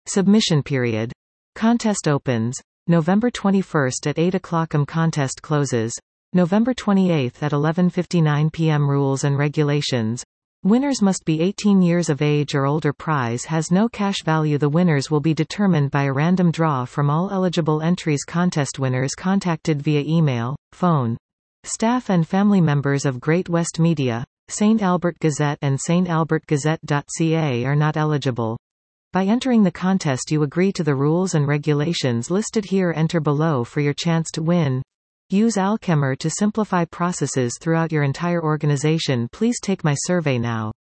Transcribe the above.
Submission period. Contest opens November 21st at 8 o'clock. Contest closes November 28th at 11:59 p.m. Rules and regulations. Winners must be 18 years of age or older. Prize has no cash value. The winners will be determined by a random draw from all eligible entries. Contest winners contacted via email, phone. Staff and family members of Great West Media, St. Albert Gazette and stalbertgazette.ca are not eligible. By entering the contest you agree to the rules and regulations listed here. Enter below for your chance to win. Use Alchemer to simplify processes throughout your entire organization. Please take my survey now.